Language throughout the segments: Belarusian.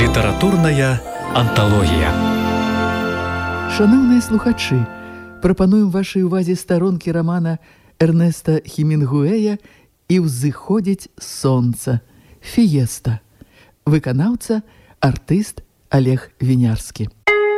Літаратурная анталогія. Шановныя слухачы, прапануем вашай увазе старонкі рамана Эрнеста Хемінгуэя «І ўзыходзіць сонца» «Фіеста». Выканаўца, артыст Олег Вінярскі.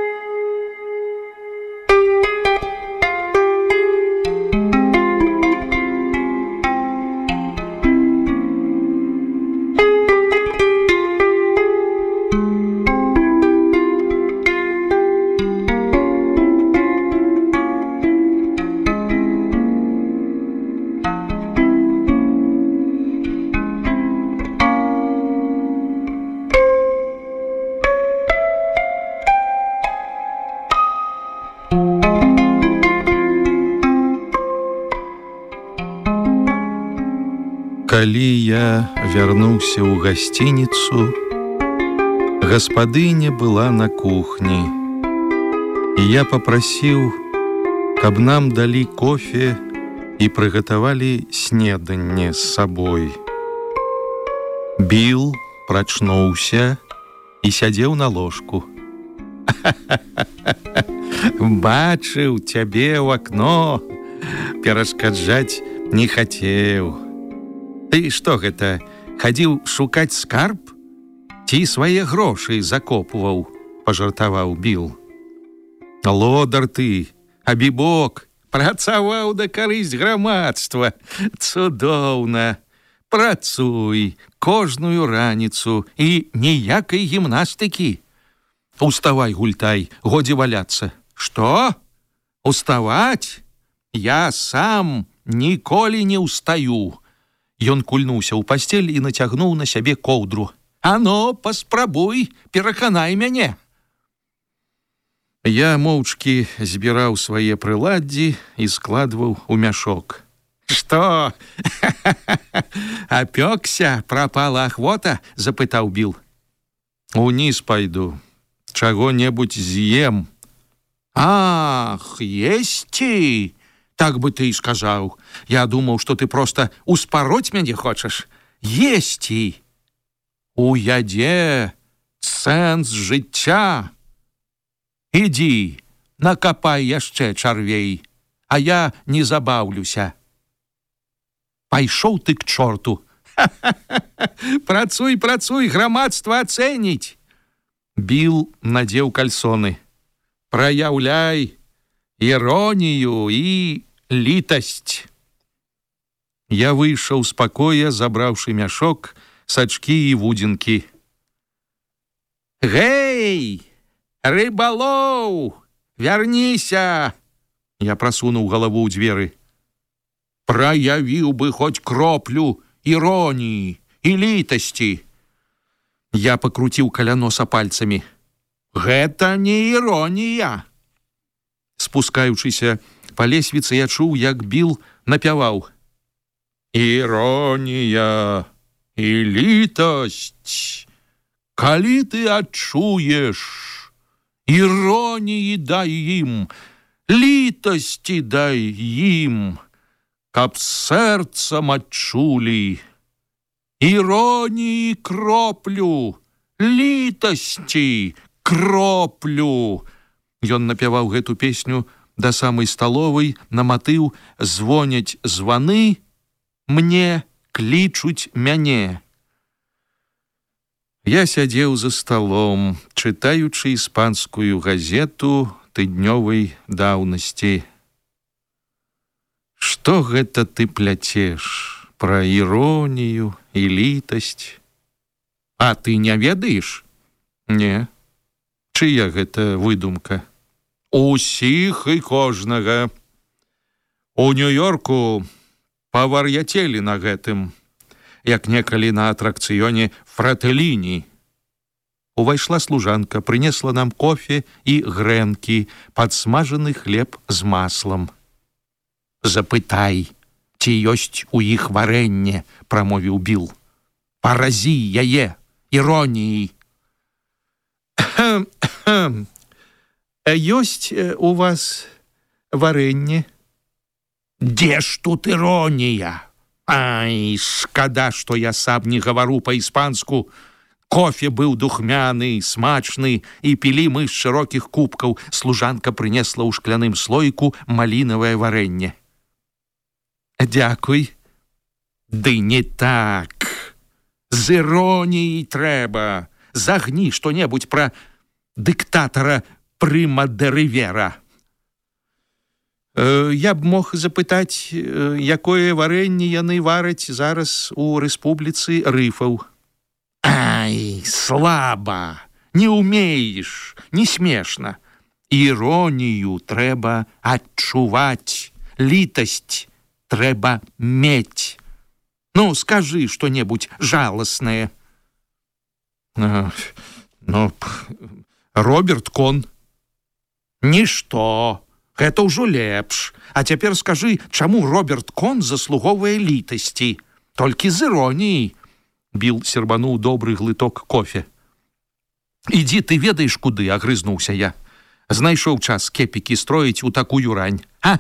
Калі я вярнуўся ў гасцініцу, гаспадыня была на кухні, і я папрасіў, каб нам далі кофе і прыгатавалі снеданне з сабой. Біл прачнуўся і сядзеў на ложку. Бачыў цябе ў акно, перашкаджаць не хацеў. Ты што гэта, хадзіў шукаць скарб? Ці свае грошы закопваў, пажартаваў Біл. Лодар ты, абібок, працаваў да карысць грамадства. Цудоўна. Працуй кожную раніцу і ніякай гімнастыкі. Уставай, гультай, годзе валяцца. Што? Уставаць? Я сам ніколі не ўстаю. Ён кульнуўся ў пасцель і нацягнуў на сябе коўдру. Ано, паспрабуй, пераканай мяне. Я моўчкі збіраў свае прыладдзі і складваў у мяшок. Што? Апёкся, прапала ахвота? Запытаў Біл. Уніз пайду, чаго-небудзь з'ем. Ах, есці! Так бы ты і сказаў. Я думаў, што ты проста успароць мяне хочаш. Есці! У ядзе сэнс жыцця. Ідзі, накапай яшчэ чарвей, а я не забаўлюся. Пайшоў ты к чорту. Працуй, працуй, грамадства ацэніць. Біл надзеў кальсоны. Праяўляй іронію і літасць. Я выйшаў з пакоя, забраўшы мяшок, сачкі і вудзінкі. Гэй, рыбалоў, вярніся! Я прасунуў галаву ў дзверы. Праявіў бы хоць кроплю іроніі і літасці. Я пакруціў каля носа пальцамі. Гэта не іронія. Спускаючыся па лесвіцы, я чуў, як Біл напяваў. Іронія і літасць. Калі ты адчуеш, іроніі дай ім, літасці дай ім, каб сэрцам адчулі. Іроніі кроплю, літасці кроплю. Ён напяваў гэту песню да самай сталовай на матыў «Звоняць званы, мне клічуць мяне». Я сядзеў за сталом, чытаючы іспанскую газету тыднёвай даўнасці. Што гэта ты пляцеш пра іронію і літасць? А ты не ведаеш? Не. Чыя гэта выдумка? Усіх і кожнага. У Нью-Йорку павар'яцелі на гэтым, як некалі на атракцыёне Фрэтэліні. Увайшла служанка, прынесла нам кофе і грэнкі, падсмажаны хлеб з маслам. Запытай, ці ёсць у іх варэнне, прамовіў Біл. Паразі яе іроніяй. Ёсць у вас варэнне? Дзе ж тут іронія? Ай, шкада, што я сам не гавару па-іспанску. Кофе быў духмяны, смачны, і пілі мы з шырокіх кубкаў. Служанка прынесла ў шкляным слоіку малінавае варэнне. Дзякуй. Ды не так. З іроніяй трэба. Загні што-небудзь пра дыктатара Прыма де Рывера. Я б мог запытаць, якое варэнне яны вараць зараз у рэспубліцы рыфаў. Ай, слаба, не умееш, не смешна. Іронію трэба адчуваць, літасць трэба мець. Ну, скажы што-небудзь жаласнае. Роберт Кон. Нішто, гэта ўжо лепш. А цяпер скажы, чаму Роберт Кон заслугоўвае літасці? Толькі з іроніяй. Біл сербануў добры глыток кофе. Ідзі, ты ведаеш куды, агрызнуўся я. Знайшоў час кепікі строіць у такую рань.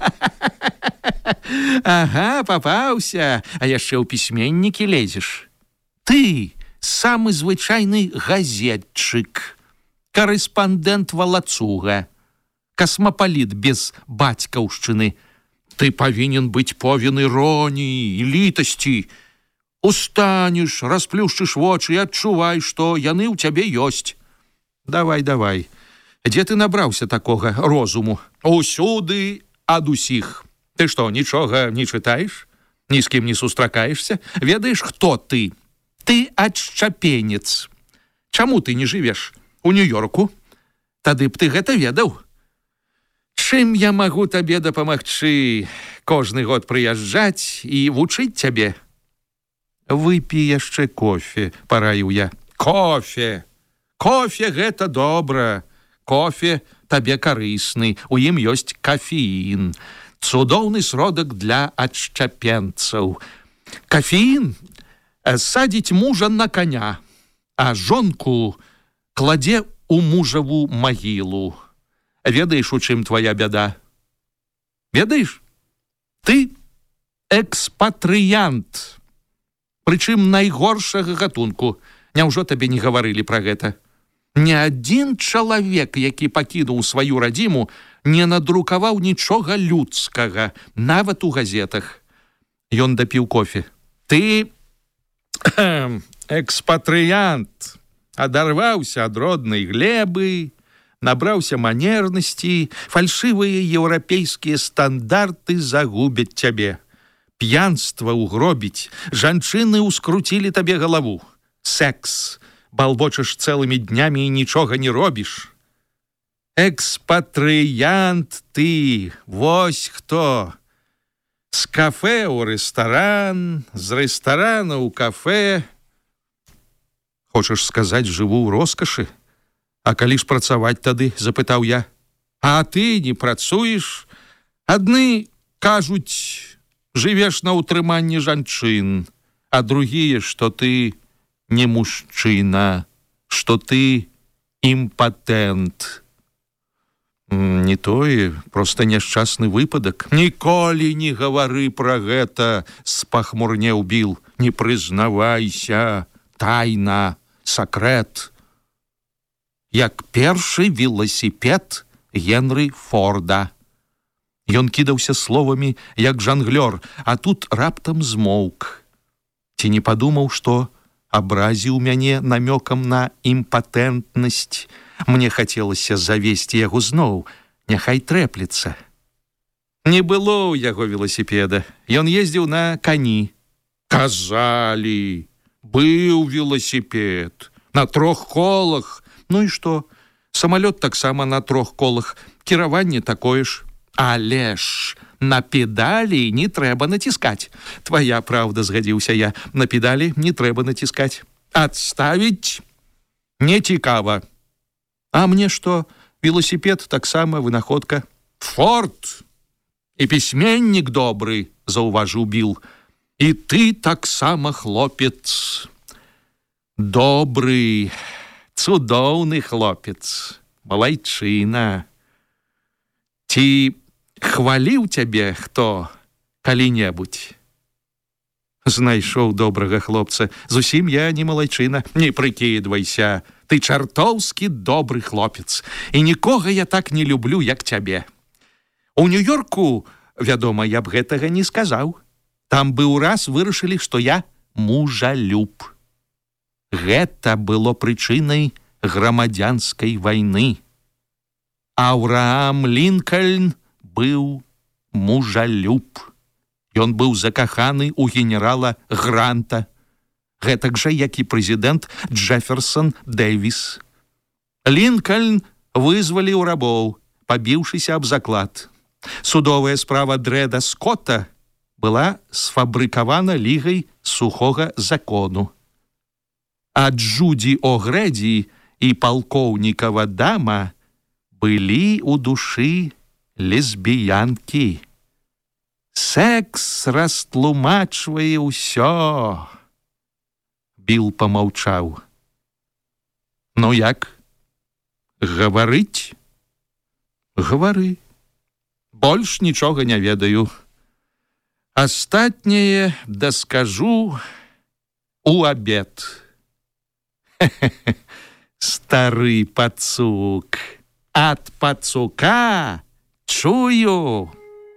Ага, папаўся, а яшчэ ў пісьменнікі лезеш. Ты самы звычайны газетчык, карэспандэнт валацуга, касмапаліт без бацькаўшчыны. Ты павінен быць повін іроніі і літасці. Устанеш, расплюшчыш вочы і адчувай, што яны ў цябе ёсць. Давай, давай. Дзе ты набраўся такога розуму? Усюды ад усіх. Ты што, нічога не чытаеш? Ні з кім не сустракаешся? Ведаеш, хто ты? Ты адшчапенец. Чаму ты не жывеш у Нью-Йорку? Тады б ты гэта ведаў. Чым я магу табе дапамагчы? Кожны год прыязджаць і вучыць цябе? Выпі яшчэ кофе, параіў я. Кофе! Кофе гэта добра. Кофе табе карысны, у ім ёсць кафеін. Цудоўны сродак для адшчапенцаў. Кафеін садзіць мужа на коня, а жонку кладзе ў мужаву магілу. Ведаеш, у чым твая бяда? Ведаеш? Ты экспатрыянт. Прычым найгоршага гатунку. Няўжо табе не гаварылі пра гэта? Ні адзін чалавек, які пакінуў сваю радзіму, не надрукаваў нічога людскага, нават у газетах. Ён дапіў кофе. Ты экспатрыянт, адарваўся ад роднай глебы, набраўся манернасці, фальшывыя еўрапейскія стандарты загубяць цябе. П'янства ўгробіць, жанчыны ўскруцілі табе галаву. Секс, балбочаш цэлымі днямі і нічога не робіш. Экспатрыянт ты, вось хто. З кафе ў рэстаран, з рэстарана ў кафе. Хочаш сказаць, жыву ў роскашы? А калі ж працаваць тады, запытаў я. А ты не працуеш? Адны кажуць, жывеш на ўтрыманні жанчын, а другія, што ты не мужчына, што ты імпатэнт. Не тое, проста няшчасны выпадак. Ніколі не гавары пра гэта, спахмурнеў Біл. Не прызнавайся, тайна, сакрэт. Як першы веласіпед Генры Форда. Ён кідаўся словамі, як жанглёр, а тут раптам змоўк. Ці не падумаў, што абразіў мяне намёкам на імпатэнтнасць. Мне хацелася завесці яго зноў, няхай трэплецца. Не было ў яго веласіпеда. Ён ездзіў на кані. Казалі, быў веласіпед, на 3 колах. Ну і што? Самалёт таксама на 3 колах, кіраванне такое ж. Але ж на педалі не трэба націскаць. Твая праўда, згадзіўся я. На педалі не трэба націскаць. Адставіць не цікава. А мне што? Веласіпед таксама вынаходка. Форд і пісьменнік добры, заўважыў Біл. І ты таксама хлопец. Добры, цудоўны хлопец. Малайчына. Ці хваліў цябе хто калі-небудзь? Знайшоў добрага хлопца. Зусім я не малайчына, не прыкідвайся. Ты чартоўскі добры хлопец. І нікога я так не люблю, як цябе. У Нью-Йорку, вядома, я б гэтага не сказаў. Там бы ўраз вырашылі, што я мужалюб. Гэта было прычынай грамадзянскай вайны. Аўраам Лінкальн быў мужалюб. Ён быў закаханы ў генерала Гранта, гэтак жа, як і прэзідэнт Джэферсон Дэвіс. Лінкальн вызваліў рабоў, пабіўшыся аб заклад. Судовая справа Дрэда Скотта была сфабрыкавана лігай сухога закону. А Джуді О'Грэді і палкоўнікава дама былі ў душы лесбіянкі. Секс растлумачвае ўсё. Біл помаўчаў. Ну як? Гаварыць? Гавары. Больш нічога не ведаю. Астатняе даскажу у абед. Стары пацук. Ад пацука чую.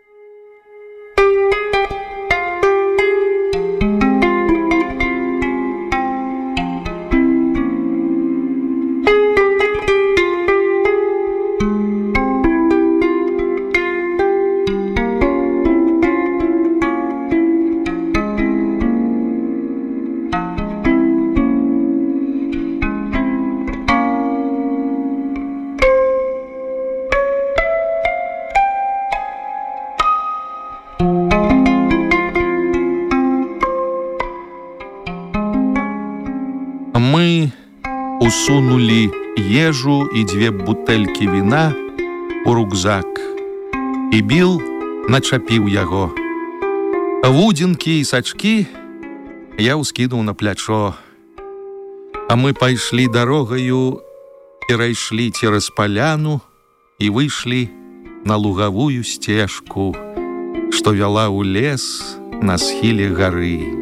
Мы усунули ежу і 2 бутэлькі віна ў рюкзак. І Біл начапіў яго. Вудзінкі і сачкі я ўскінуў на плячо. А мы пайшлі дарогаю, перайшлі цераз паляну і выйшлі на лугавую сцежку, што вяла ў лес на схіле гары.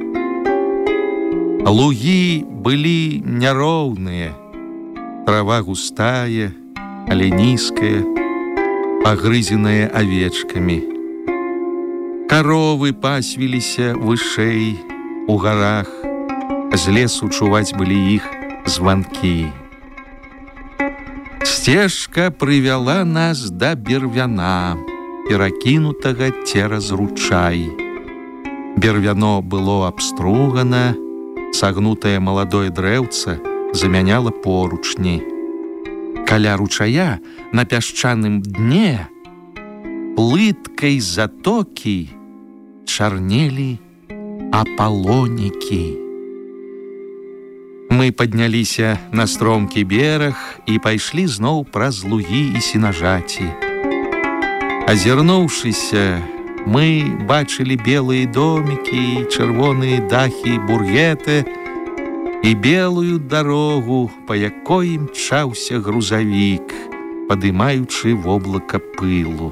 Лугі былі няроўныя, трава густая, але нізкая, пагрызеная авечкамі. Каровы пасвіліся вышэй у гарах, з лесу чуваць былі іх званкі. Сцежка прывяла нас да бервяна, перакінутага цераз ручай. Бервяно было абстругана, сагнутае маладое дрэўца замяняла поручні. Каля ручая на пясчаным дне плыткай затокі чарнелі апалонікі. Мы падняліся на стромкі бераг і пайшлі зноў праз лугі і сенажаці. Азірнуўшыся, мы бачылі белыя домікі, чырвоныя дахі бургеты і белую дарогу, па якой імчаўся грузавік, падымаючы воблака пылу.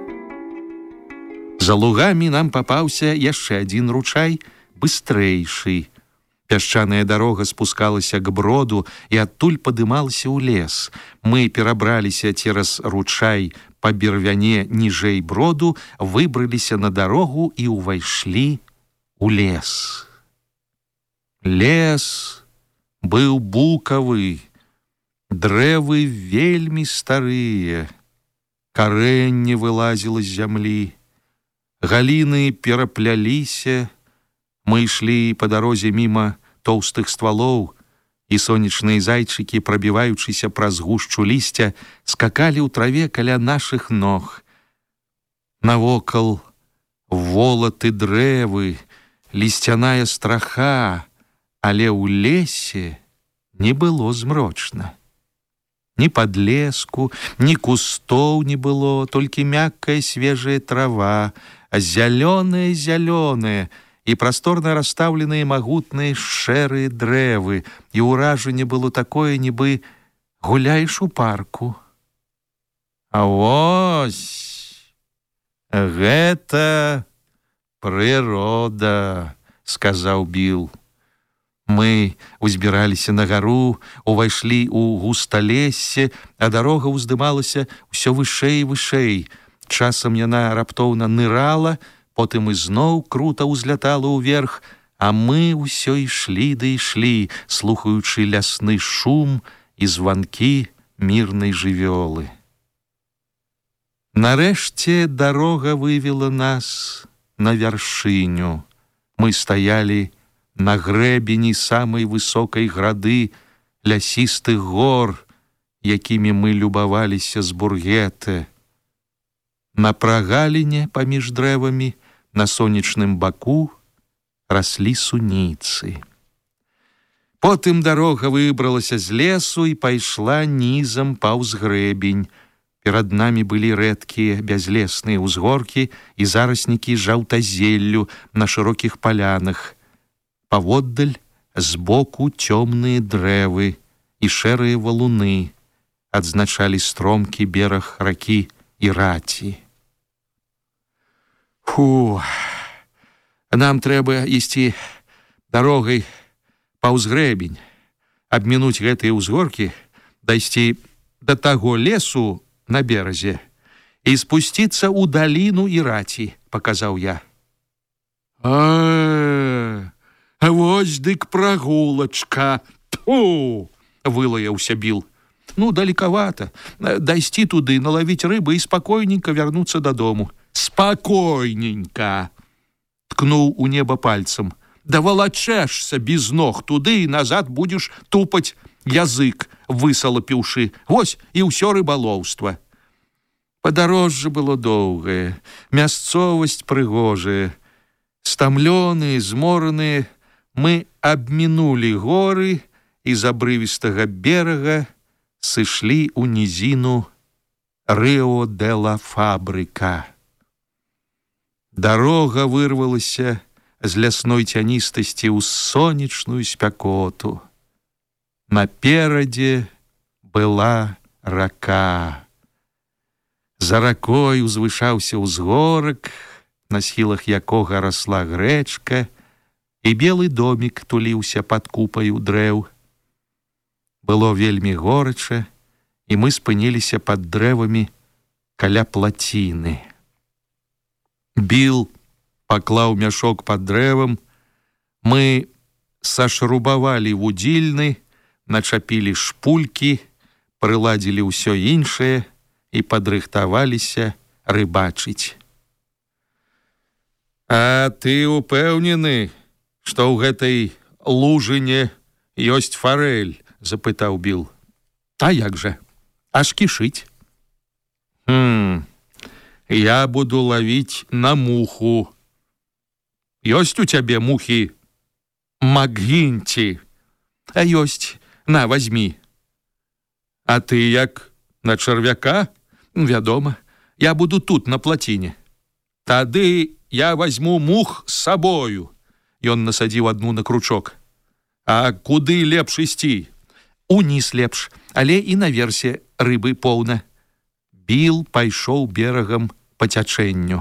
За лугамі нам папаўся яшчэ адзін ручай, быстрэйшы. Пясчаная дарога спускалася к броду і адтуль падымалася ў лес. Мы перабраліся цераз ручай па бервяне ніжэй броду, выбраліся на дарогу і ўвайшлі ў лес. Лес быў букавы, дрэвы вельмі старыя, карэнне вылазіла з зямлі, галіны перапляліся. Мы ішлі па дарозе міма тоўстых ствалоў, і сонечныя зайчыкі, прабіваючыся праз гушчу лісця, скакалі ў траве каля нашых ног. Навокал волаты дрэвы, лісцяная страха, але ў лесе не было змрочна. Ні падлеску, ні кустоў не было, толькі мяккая свежая трава, зялёная, і прасторна расстаўленыя магутныя шэрыя дрэвы, і ўражанне было такое, нібы гуляеш у парку. А вось гэта прырода, сказаў Біл. Мы узбіраліся на гару, увайшлі ў густалессе, а дарога ўздымалася ўсё вышэй і вышэй. Часам яна раптоўна нырала, потым ізноў крута ўзлятала ўверх, а мы ўсё ішлі ды ішлі, слухаючы лясны шум і званкі мірнай жывёлы. Нарэшце дарога вывела нас на вяршыню. Мы стаялі на грэбені самай высокай грады лясістых гор, якімі мы любаваліся з Бургеты. На прагаліне паміж дрэвамі на сонечным баку раслі суніцы. Потым дарога выбралася з лесу і пайшла нізам паўз грэбень. Перад намі былі рэдкія бязлесныя ўзгоркі і зараснікі жаўтазеллю на шырокіх палянах. Паводдаль збоку цёмныя дрэвы і шэрыя валуны адзначалі стромкі бераг ракі Іраці. Фу, нам трэба ісці дарогай паўз грэбень, абмінуць гэтыя ўзгоркі, дайсці да таго лесу на беразе і спусціцца ў даліну Іраці, паказаў я. А вось дык прагулачка. Тьфу! Вылаяўся Біл. Ну, далекавата. Дайсці туды, налавіць рыбы і спакойненька вярнуцца дадому. Спакойненька! Ткнуў у неба пальцам. Да валачэшся без ног туды і назад будзеш тупаць язык, высалапіўшы. Вось і ўсё рыбалоўства. Падарожжа было доўгае, мясцовасць прыгожая. Стамлёныя, змораныя, мы абмінулі горы і з абрывістага берага сышлі ў нізіну Рыо-де-ла-Фабрыка. Дарога вырвалася з лясной цяністасці ў сонечную спякоту. Наперадзе была рака. За ракой узвышаўся ўзгорак, на схілах якога расла грэчка, і белы домік туліўся пад купаю дрэў. Было вельмі горача, і мы спыніліся пад дрэвамі каля плаціны. Біл паклаў мяшок пад дрэвам, мы сашрубавалі вудзільны, начапілі шпулькі, прыладзілі ўсё іншае і падрыхтаваліся рыбачыць. А ты упэўнены, што ў гэтай лужыне ёсць фарэль? Запытаў Біл. А як жа? Аж кішыць. Я буду лавіць на муху. Ёсць у цябе мухі Макгінці? А ёсць. На, вазьмі. А ты як? На чарвяка? Вядома. Я буду тут, на плаціне. Тады я вазьму мух з сабою. Ён насадзіў адну на кручок. А куды лепш ісці? Уніз лепш, але і наверсе рыбы поўна. Біл пайшоў берагам па цячэнню.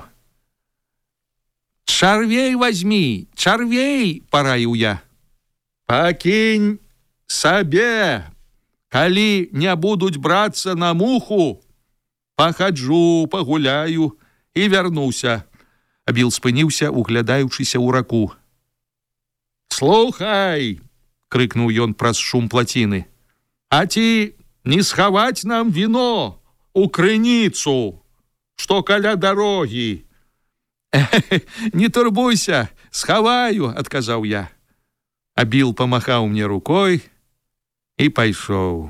Чарвей вазьмі, чарвей, параіў я. Пакінь сабе. Калі не будуць брацца на муху, пахаджу, пагуляю і вярнуся. Біл спыніўся, углядаючыся ў раку. Слухай, крыкнуў ён праз шум плаціны. А ці не схаваць нам віно у крыніцу, што каля дарогі? Не турбуйся, схаваю, адказаў я. А Біл памахаў мне рукой і пайшоў.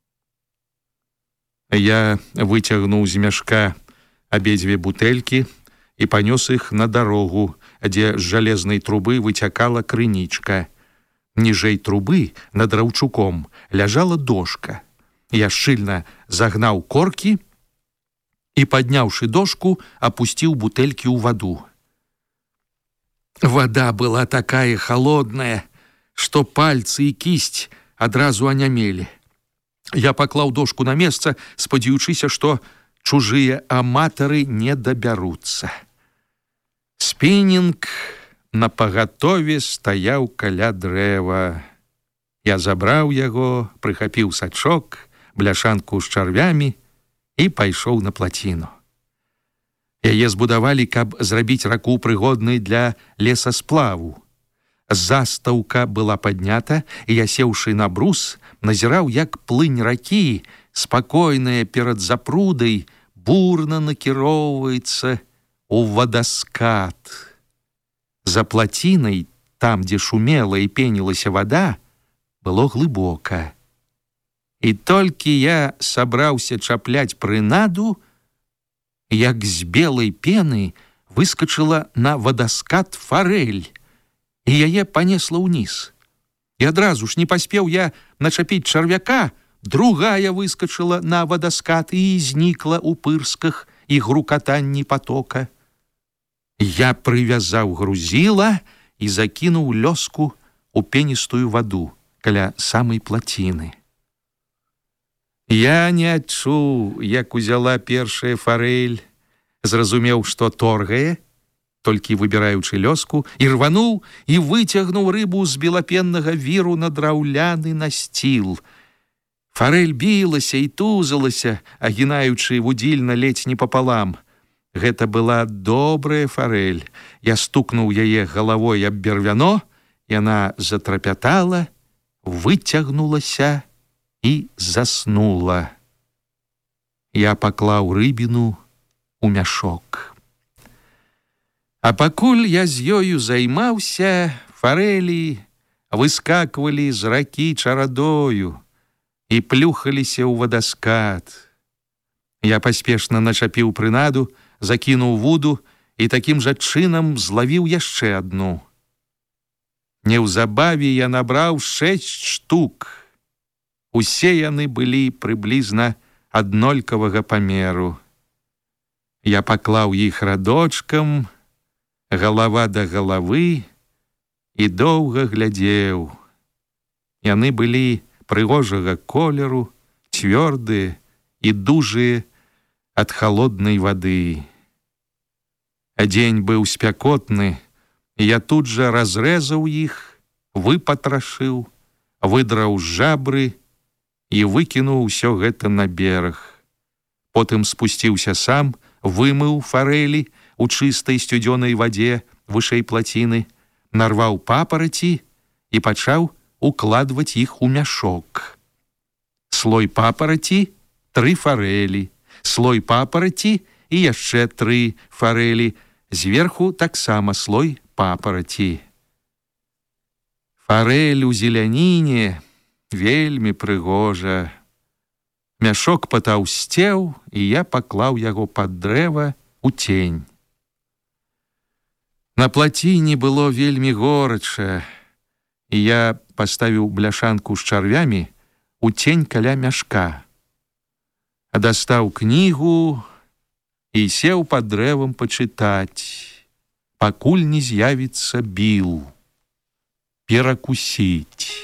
Я выцягнуў з мяшка абедзве бутэлькі і панёс іх на дарогу, дзе з жалезнай трубы выцякала крынічка. Ніжэй трубы над раўчуком ляжала дошка. Я шчыльна загнаў коркі і, падняўшы дошку, апусціў бутэлькі ў ваду. Вада была такая халодная, што пальцы і кісць адразу анямелі. Я паклаў дошку на месца, спадзяючыся, што чужыя аматары не дабяруцца. Спінінг напагатове стаяў каля дрэва. Я забраў яго, прыхапіў сачок, бляшанку з чарвямі і пайшоў на плаціну. Яе збудавалі, каб зрабіць раку прыгоднай для лесасплаву. Застаўка была паднята, і я, сеўшы на брус, назіраў, як плынь ракі, спакойная перад запрудай, бурна накіроўваецца ў вадаскат. За плацінай, там, дзе шумела і пенілася вада, было глыбока. І толькі я сабраўся чапляць прынаду, як з белай пены выскачыла на вадаскат фарэль, і яе панесла ўніз. І адразу ж не паспеў я начапіць чарвяка, другая выскачыла на вадаскат і знікла ў пырсках і грукатанні потока. Я прывязаў грузіла і закінуў лёску ў пеністую ваду каля самай плаціны. Я не адчуў, як узяла першая фарэль, зразумеў, што торгае, толькі выбіраючы лёску, і рвануў і выцягнуў рыбу з белапеннага віру на драўляны насціл. Фарэль білася і тузалася, агінаючы вудзільна ледзь не папалам. Гэта была добрая фарэль. Я стукнуў яе галавой аб бервяно, яна затрапятала, выцягнулася і заснула. Я паклаў рыбіну у мяшок. А пакуль я з ёю займаўся, фарэлі выскаквалі з ракі чарадою і плюхаліся ў вадаскат. Я паспешна начапіў прынаду, закінуў вуду і такім жа чынам злавіў яшчэ адну. Неўзабаве я набраў 6 штук. Усе яны былі прыблізна аднолькавага памеру. Я паклаў іх радочкам, галава да галавы, і доўга глядзеў. Яны былі прыгожага колеру, цвёрдыя і дужыя ад халоднай вады. А дзень быў спякотны, і я тут жа разрэзаў іх, выпатрашыў, выдраў жабры і выкінуў усё гэта на бераг. Потым спусціўся сам, вымыў фарэлі у чыстай сцюдзёнай вадзе вышэй плаціны, нарваў папараці і пачаў укладваць іх у мяшок. Слой папараці, 3 фарэлі, слой папараці і яшчэ 3 фарэлі, зверху таксама слой папараці. Фарэль у зеляніне вельмі прыгожа. Мяшок патаўсцеў, і я паклаў яго пад дрэва у цень. На плаціне было вельмі горача, і я паставіў бляшанку з чарвямі у цень каля мяшка. Дастаў кнігу і сеў пад дрэвам пачытаць, пакуль не з'явіцца Біл. Перакусіць.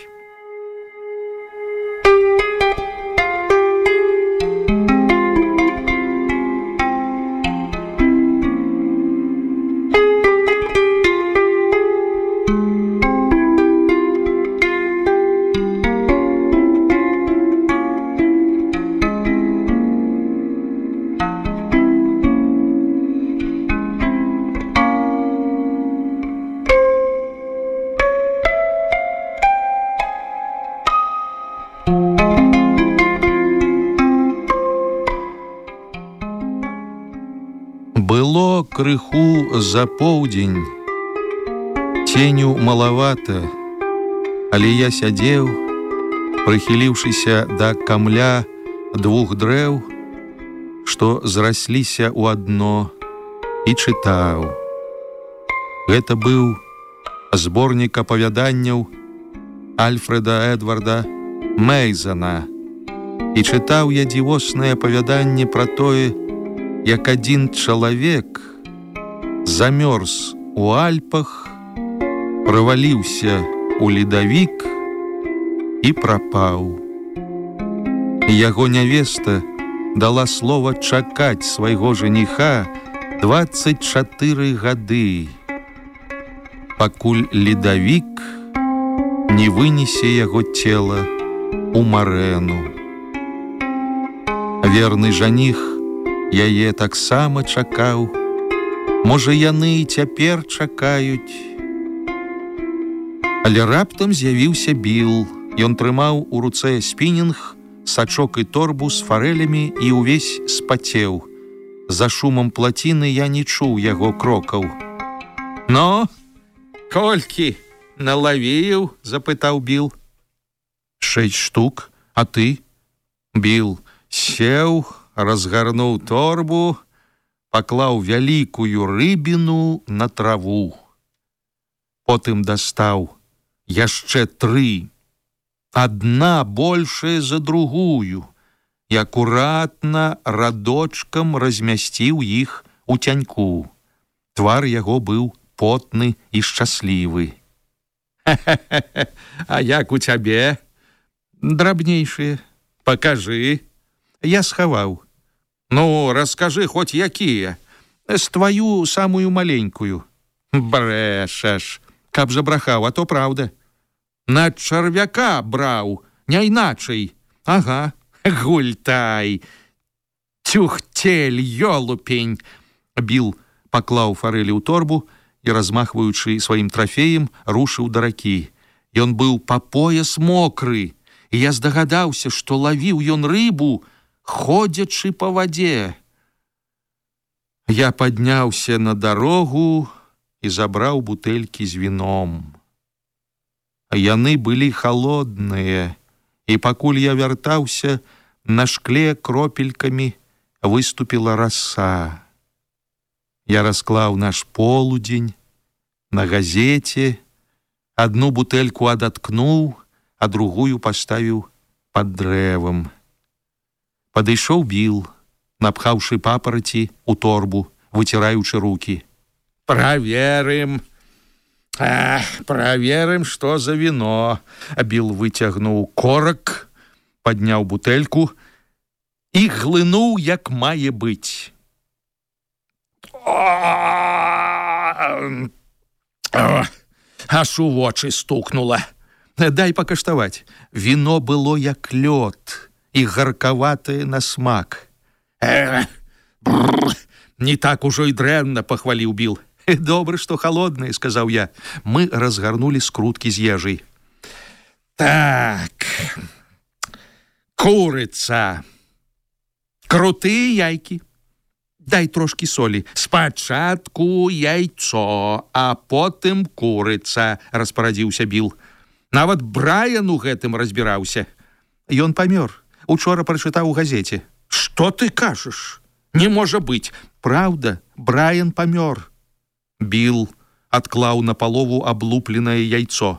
Было крыху за поўдзень, ценю малавата, але я сядзеў, прыхіліўшыся да камля 2 дрэў, што зрасліся ў адно, і чытаў. Гэта быў зборнік апавяданняў Альфрэда Эдварда Мейзана, і чытаў я дзівоснае апавяданне пра тое, як адзін чалавек замёрз у Альпах, праваліўся ў ледавік і прапаў. Яго нявеста дала слова чакаць свайго жаніха 24 гады. пакуль ледавік не вынесе яго цела у марэну. Верны жаніх яе таксама чакаў. Можа, яны і цяпер чакаюць. Але раптам з'явіўся Біл. Ён трымаў у руцэ спінінг, сачок і торбу з фарэлямі і ўвесь спацеў. За шумам плаціны я не чуў яго крокаў. «Ну, колькі налавіў?» – запытаў Біл. 6 штук, а ты?» Біл сеў, разгарнуў торбу, паклаў вялікую рыбіну на траву. Потым дастаў яшчэ 3. Адна большая за другую, і акуратна радочкам размясціў іх у цяньку. Твар яго быў потны і шчаслівы. «А як у цябе?» «Драбнейшыя. Пакажы». Я схаваў. «Ну, раскажы хоць якія. З тваю самую маленькую». «Брэшаш, каб жабрахаў, а то праўда». «На чарвяка браў, не іначай». «Ага, гультай. Тюхтель, ёлупень». Біл паклаў фарэлі ў торбу і, размахваючы сваім трафеем, рушыў да ракі. Ён быў па пояс мокры, і я здагадаўся, што лавіў ён рыбу, ходзячы па вадзе. Я падняўся на дарогу і забраў бутэлькі з віном. Яны былі халодныя, і пакуль я вяртаўся, на шкле кропелькамі выступіла раса. Я расклаў наш полудзень на газеце, адну бутэльку адаткнуў, а другую паставіў пад дрэвам. Падышоў Біл, напхаўшы папараці ў торбу, выціраючы рукі. «Праверым. Праверым, што за віно». Біл выцягнуў корак, падняў бутэльку і глынуў, як мае быць. Аж у вочы стукнула. «Дай пакаштаваць». Віно было як лёд і гаркаватае на смак. «Не так ужо і дрэнна», – пахваліў Біл. «Добра, што халоднае», – сказаў я. Мы разгарнулі скруткі з ежай. «Так, курыца. Крутыя яйкі. Дай трошкі солі. Спачатку яйцо, а потым курыца», – распарадзіўся Біл. «Нават Брайан у гэтым разбіраўся. Ён памёр. Учора прачытаў у газеце». «Што ты кажаш? Не можа быць». «Праўда, Брайан памёр». Біл адклаў на палову аблупленае яйцо.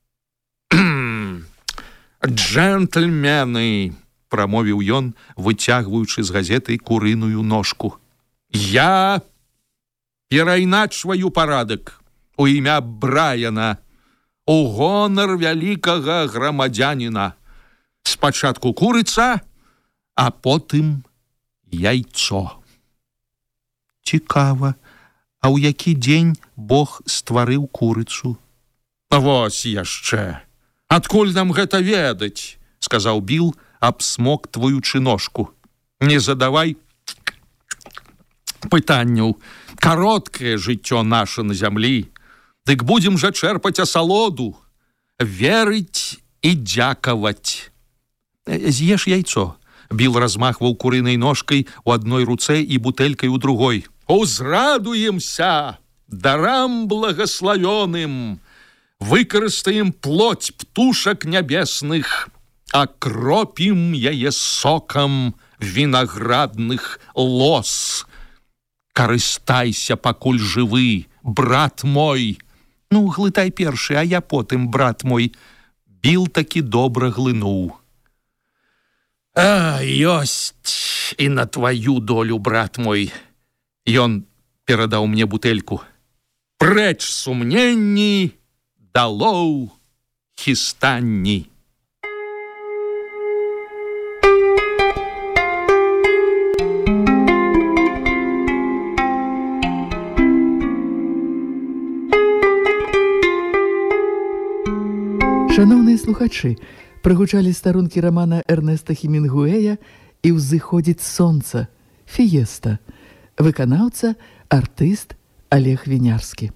«Джентльмены», – прамовіў ён, выцягваючы з газеты курыную ножку. «Я перайначваю парадак у імя Брайана, у гонар вялікага грамадзяніна. Спачатку курыца, а потым яйцо». «Цікава, а ў які дзень Бог стварыў курыцу?» «Вось яшчэ. Адкуль нам гэта ведаць?» – сказаў Біл, абсмоктваючы ножку. «Не задавай пытанняў. Кароткае жыццё наша на зямлі. Дык будзем жа чэрпаць асалоду, верыць і дзякаваць». «З'еш яйцо». Біл размахваў курынай ножкай у адной руцэ і бутэлькай у другой. «Узрадуемся дарам благословенным, выкарыстаем плоть птушак нябесных, акропім яе сокам вінаградных лоз. Карыстайся, пакуль жывы, брат мой». «Ну, глытай першы, а я потым, брат мой». Біл такі добра глынуў. «Ёсць і на тваю долю, брат мой». Ён перадаў мне бутэльку. «Прэч сумненні, далоў хістанні». Шановныя слухачы, прагучалі старонкі рамана Эрнеста Хемінгуэя «І ўзыходзіць сонца» «Фіеста». Выканаўца, артыст Олег Вінярскі.